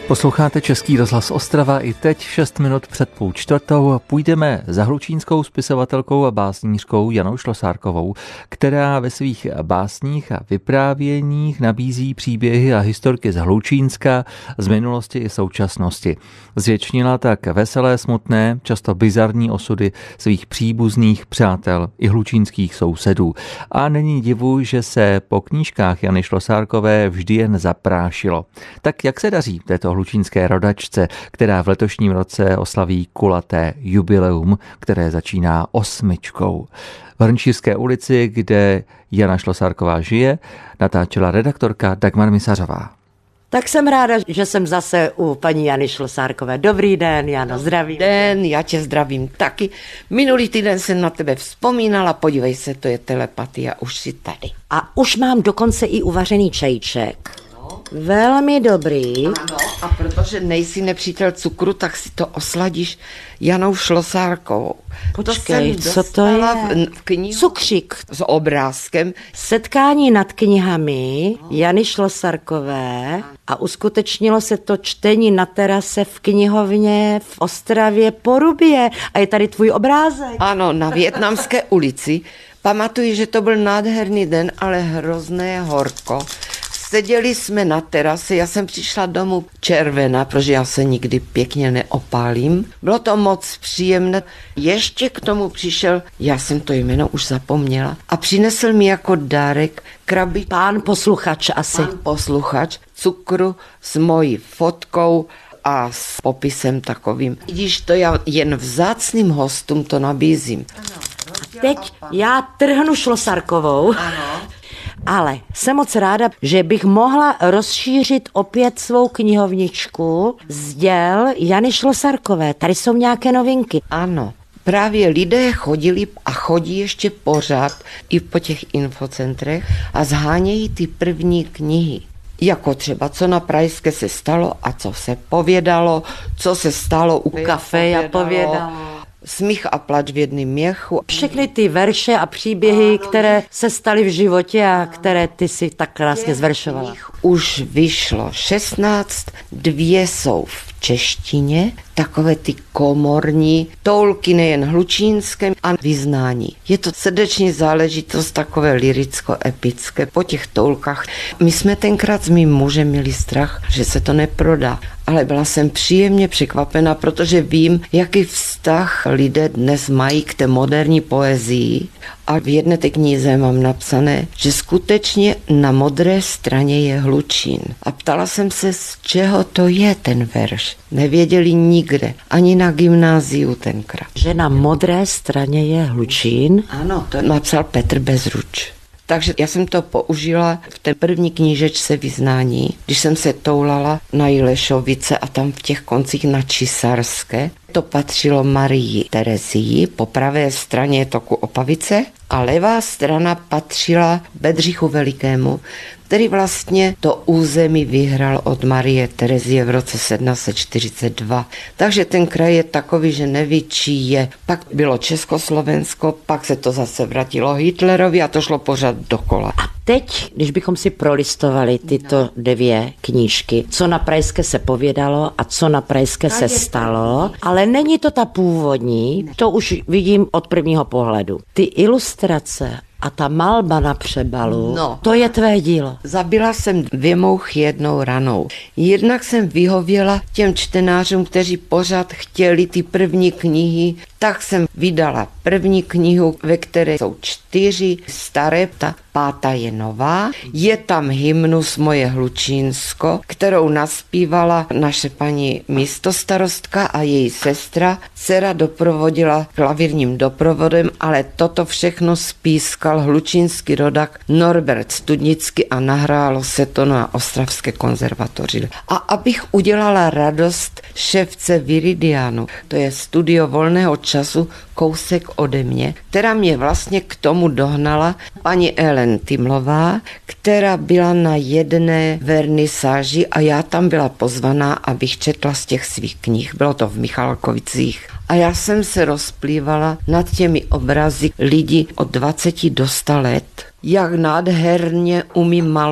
Posloucháte Český rozhlas Ostrava i teď 6 minut před 3:30 půjdeme za hlučínskou spisovatelkou a básnířkou Janou Šlosárkovou, která ve svých básních a vyprávěních nabízí příběhy a historky z Hlučínska, z minulosti i současnosti. Zvětšnila tak veselé, smutné, často bizarní osudy svých příbuzných, přátel i hlučínských sousedů. A není divu, že se po knížkách Jany Šlosárkové vždy jen zaprášilo. Tak jak se daří této hlučínské rodačce, která v letošním roce oslaví kulaté jubileum, které začíná 8. V Hrnčířské ulici, kde Jana Šlosárková žije, natáčela redaktorka Dagmar Misařová. Tak jsem ráda, že jsem zase u paní Jany Šlosárkové. Dobrý den, Jano, zdravím. Dobrý den, já tě zdravím taky. Minulý týden jsem na tebe vzpomínala, podívej se, to je telepatia, už si tady. A už mám dokonce i uvařený čajček. Velmi dobrý. Ano, a protože nejsi nepřítel cukru, tak si to osladíš Janou Šlosárkovou. Počkej, co to je? V knihu Cukřík. S obrázkem. Setkání nad knihami Jany Šlosárkové a uskutečnilo se to čtení na terase v knihovně v Ostravě Porubě. A je tady tvůj obrázek. Ano, na Vietnamské ulici. Pamatuji, že to byl nádherný den, ale hrozné horko. Seděli jsme na terase, já jsem přišla domů červená, protože já se nikdy pěkně neopálím. Bylo to moc příjemné. Ještě k tomu přišel, já jsem to jméno už zapomněla, a přinesl mi jako dárek krabičku. Pán posluchač asi. Pán posluchač, cukru s mojí fotkou a s popisem takovým. Vidíš, to já jen vzácným hostům to nabízím. A teď já trhnu Šlosárkovou. Ano. Ale jsem moc ráda, že bych mohla rozšířit opět svou knihovničku z děl Jany Šlosárkové. Tady jsou nějaké novinky. Ano, právě lidé chodili a chodí ještě pořád i po těch infocentrech a zhánějí ty první knihy. Jako třeba, co na Pražské se stalo a co se povědalo, co se stalo u kafe a povědalo. Smích a plač v jedném měchu. Všechny ty verše a příběhy, které se staly v životě a které ty si tak krásně zveršovala. Už vyšlo 16, 2 jsou v češtině, takové ty komorní toulky nejen hlučínské a vyznání. Je to srdeční záležitost, takové liricko-epické po těch toulkách. My jsme tenkrát s mým mužem měli strach, že se to neprodá, ale byla jsem příjemně překvapena, protože vím, jaký vztah lidé dnes mají k té moderní poezii. A v jedné té knize mám napsané, že skutečně na modré straně je Hlučín. A ptala jsem se, z čeho to je ten verš. Nevěděli nikde, ani na gymnáziu tenkrát. Že na modré straně je Hlučín? Ano, to napsal Petr Bezruč. Takže já jsem to použila v té první knížečce vyznání, když jsem se toulala na Jilešovice a tam v těch koncích na Čisarské. To patřilo Marii Terezii, po pravé straně je to ku Opavice a levá strana patřila Bedřichu Velikému, který vlastně to území vyhrál od Marie Terezie v roce 1742. Takže ten kraj je takový, že neví, čí je. Pak bylo Československo, pak se to zase vrátilo Hitlerovi a to šlo pořád dokola. A teď, když bychom si prolistovali tyto 2 knížky, co na Pražské se povědalo a co na Pražské se stalo, ale není to ta původní, to už vidím od prvního pohledu. Ty ilustrace a ta malba na přebalu, to je tvé dílo. Zabila jsem 2 mouchy jednou ranou. Jednak jsem vyhověla těm čtenářům, kteří pořád chtěli ty první knihy, tak jsem vydala první knihu, ve které jsou 4 staré, ta 5. je nová. Je tam hymnus Moje Hlučínsko, kterou naspívala naše paní místostarostka a její sestra. Dcera doprovodila klavírním doprovodem, ale toto všechno spískal hlučínský rodak Norbert Studnický a nahrálo se to na Ostravské konzervatoři. A abych udělala radost šéfce Viridianu, to je studio volného času kousek ode mě, která mě vlastně k tomu dohnala paní Ellen Timlová, která byla na jedné vernisáži a já tam byla pozvaná, abych četla z těch svých knih. Bylo to v Michalkovicích. A já jsem se rozplývala nad těmi obrazy lidí od 20 do 100 let. Jak nádherně umí malovat.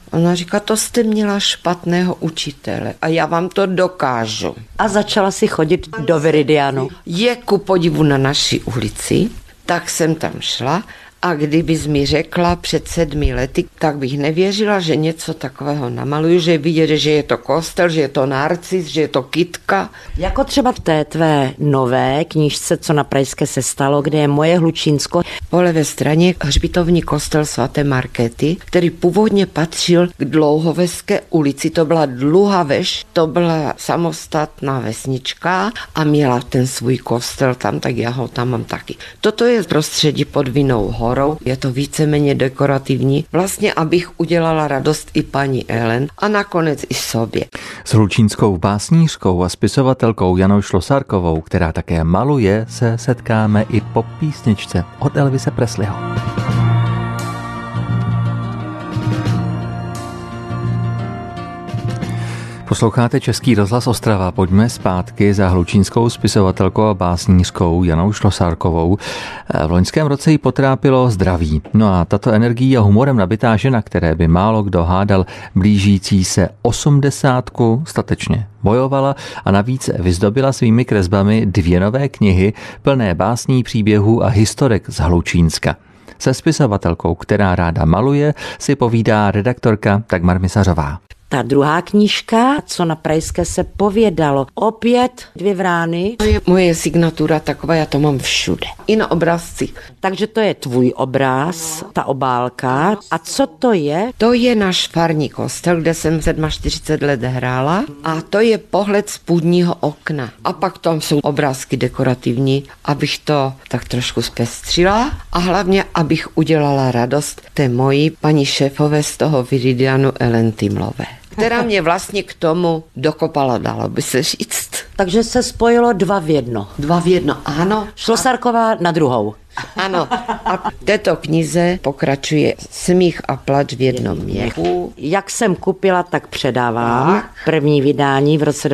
Ona říká, to jste měla špatného učitele a já vám to dokážu. A začala si chodit do Viridianu. Je ku podivu na naší ulici, tak jsem tam šla a kdybys mi řekla před 7 lety, tak bych nevěřila, že něco takového namaluju, že vidět, že je to kostel, že je to narcis, že je to kytka. Jako třeba v té tvé nové knížce, co na Pražské se stalo, kde je Moje Hlučínsko. Po levé straně hřbitovní kostel svaté Markéty, který původně patřil k Dlouhoveské ulici. To byla dlouhá veš, to byla samostatná vesnička a měla ten svůj kostel tam, tak já ho tam mám taky. Toto je prostředí pod Vinnou horou, je to víceméně dekorativní, vlastně abych udělala radost i paní Ellen a nakonec i sobě. S hlučínskou básnířkou a spisovatelkou Janou Šlosárkovou, která také maluje, se setkáme i po písničce od Elvise Presleyho. Posloucháte Český rozhlas Ostrava. Pojďme zpátky za hlučínskou spisovatelkou a básnířkou Janou Šlosárkovou. V loňském roce ji potrápilo zdraví. No a tato energií a humorem nabitá žena, které by málo kdo hádal blížící se 80, statečně bojovala a navíc vyzdobila svými kresbami 2 nové knihy plné básní, příběhů a historek z Hlučínska. Se spisovatelkou, která ráda maluje, si povídá redaktorka Dagmar Misařová. Ta druhá knížka, co na Pražské se povědalo, opět 2 vrány. To je moje signatura taková, já to mám všude. I na obrázcích. Takže to je tvůj obraz, ta obálka. A co to je? To je náš farní kostel, kde jsem 47 let hrála a to je pohled z půdního okna. A pak tam jsou obrázky dekorativní, abych to tak trošku zpestřila a hlavně, abych udělala radost té mojí paní šéfové z toho Viridianu Ellen Timlové, která mě vlastně k tomu dokopala, dalo by se říct. Takže se spojilo 2 v 1. 2 v 1, ano. Šlosárková na druhou. Ano. A v této knize pokračuje Smích a plač v jednom měchu. Jak jsem kupila, tak předávám. První vydání v roce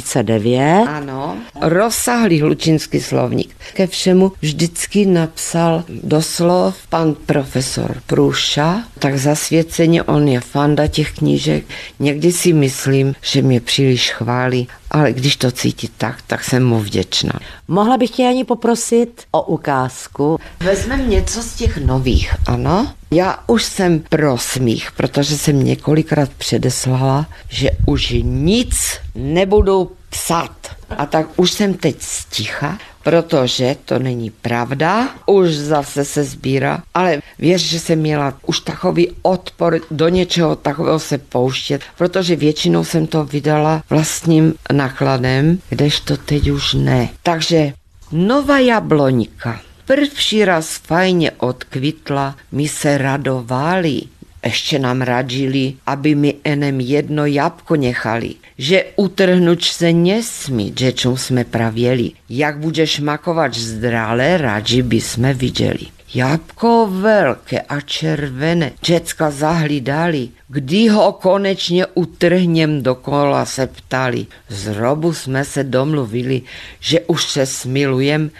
2009. Ano. Rozsáhlý hlučínský slovník. Ke všemu vždycky napsal doslov pan profesor Průša, tak zasvěceně on je fanda těch knížek. Někdy si myslím, že mě příliš chválí, ale když to cítí tak jsem mu vděčná. Mohla bych tě ani poprosit o ukázku. Vezmeme něco z těch nových, ano? Já už jsem pro smích, protože jsem několikrát předeslala, že už nic nebudu psát. A tak už jsem teď sticha, protože to není pravda, už zase se sbírá, ale věř, že jsem měla už takový odpor do něčeho takového se pouštět, protože většinou jsem to vydala vlastním nakladem, kdežto teď už ne. Takže nová jabloňka. Prvší raz fajně odkvitla, my se radovali. Ještě nám radili, aby mi enem 1 jabko nechali, že utrhnuč se nesmí, že čum jsme pravěli. Jak budeš makovat zdrále, radži by jsme viděli. Jabko velké a červené, děcka zahlídali, kdy ho konečně utrhněm dokola se ptali. Z robu jsme se domluvili, že už se smilujem,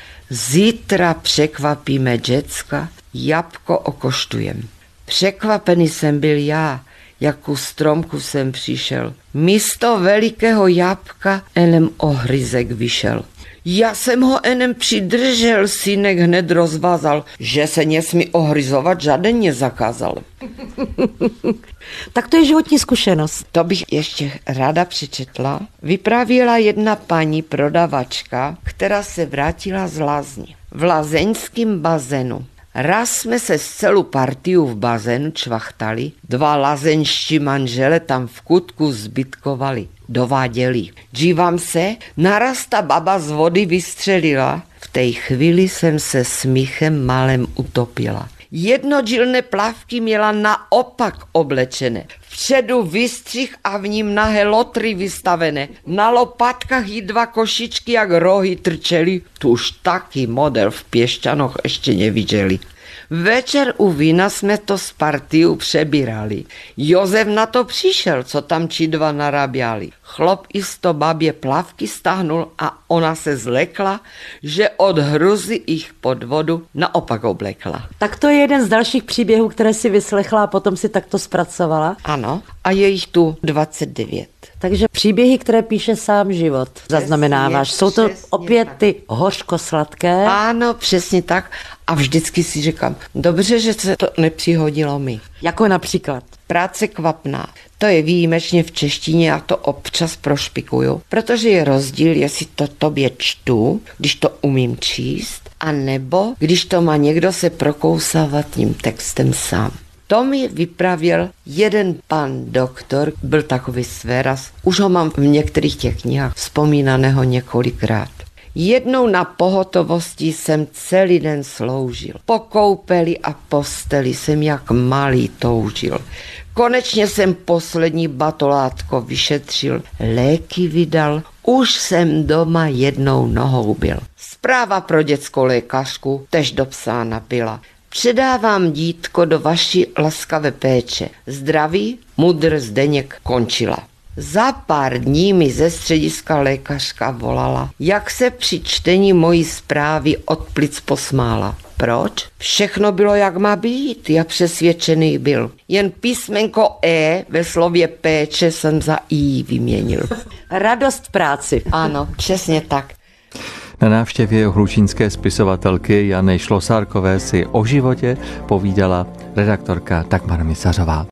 zítra překvapíme děcka, jabko okoštujem. Překvapený jsem byl já, jak ku stromku jsem přišel. Místo velikého jabka enem ohryzek vyšel. Já jsem ho enem přidržel, synek hned rozvázal, že se nesmí ohryzovat, žaden nezakázal. Tak to je životní zkušenost. To bych ještě ráda přečetla. Vyprávěla jedna paní prodavačka, která se vrátila z lázně. V lázeňském bazénu. Raz jsme se s celou partiu v bazénu čvachtali, 2 lázeňští manžele tam v kutku zbytkovali, dováděli. Dívám se, naraz ta baba z vody vystřelila, v té chvíli jsem se smíchem malem utopila. Jednodílné plavky měla naopak oblečené. Vpředu vystřih a v ním nahé lotry vystavené. Na lopatkách jí 2 košičky jak rohy trčely. Tu už taky model v Pěšťanoch ještě neviděli. Večer u vína jsme to s partiou přebírali. Josef na to přišel, co tam či dva naráběli. Chlop isto babě plavky stáhnul a ona se zlekla, že od hruzy jich pod vodu naopak oblekla. Tak to je jeden z dalších příběhů, které si vyslechla a potom si takto zpracovala. Ano, a je jich tu 29. Takže příběhy, které píše sám život, zaznamenáváš. Jsou to opět ty hořko-sladké? Ano, přesně tak. A vždycky si říkám, dobře, že se to nepřihodilo mi. Jako například? Práce kvapná. To je výjimečně v češtině, já to občas prošpikuju, protože je rozdíl, jestli to tobě čtu, když to umím číst, anebo když to má někdo se prokousávat tím textem sám. To mi vypravěl jeden pan doktor, byl takový svéraz, už ho mám v některých těch knihách vzpomínaného několikrát. Jednou na pohotovosti jsem celý den sloužil. Po koupeli a posteli jsem jak malý toužil. Konečně jsem poslední batolátko vyšetřil, léky vydal, už jsem doma jednou nohou byl. Zpráva pro dětskou lékařku tež dopsána byla. Předávám dítko do vaší laskavé péče. Zdraví, mudr Zdeněk končila. Za pár dní mi ze střediska lékařka volala, jak se při čtení mojí zprávy od plic posmála. Proč? Všechno bylo, jak má být, já přesvědčený byl. Jen písmenko E ve slově péče jsem za I vyměnil. Radost v práci. Ano, přesně tak. Na návštěvě hlučínské spisovatelky Jany Šlosárkové si o životě povídala redaktorka Dagmar Misařová.